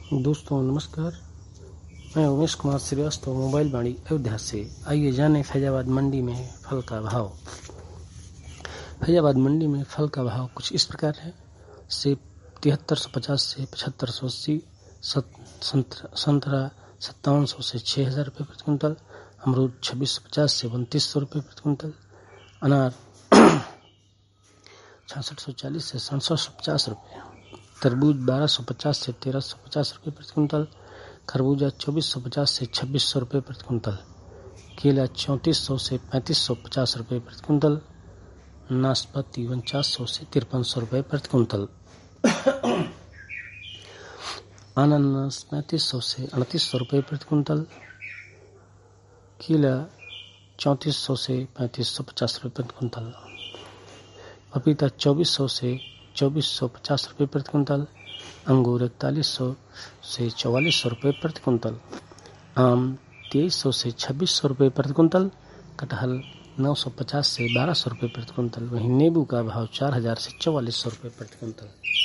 दोस्तों नमस्कार, मैं उमेश कुमार श्रीवास्तव मोबाइल वाणी अयोध्या से। आइए जानें फैजाबाद मंडी में फल का भाव। फैजाबाद मंडी में फल का भाव कुछ इस प्रकार है। सेब 7350 से 7580, संतरा 5700 से 6000 रुपये प्रति क्विंटल, अमरूद 2650 से 2900 रुपये प्रति क्विंटल, अनार 6640 से 6750 रुपये, तरबूज 1250 से 1350 रुपये प्रति क्विंटल, खरबूजा 2450 से 2600 रुपये प्रति क्विंटल, केला 3400 से 3550 रुपये प्रति क्विंटल, नाशपाती 4900 से 5300 रुपये प्रति क्विंटल, अनानास 3500 से 3800 रुपये प्रति क्विंटल, केला 3400 से 3550 रुपये प्रति क्विंटल, पपीता 2400 से 2450 रुपये प्रति क्विंटल, अंगूर 4100 से 4400 रुपये प्रति क्विंटल, आम 2300 से 2600 रुपये प्रति क्विंटल, कटहल 950 से 1200 रुपये प्रति क्विंटल। वहीं नींबू का भाव 4000 से 4400 रुपये प्रति क्विंटल।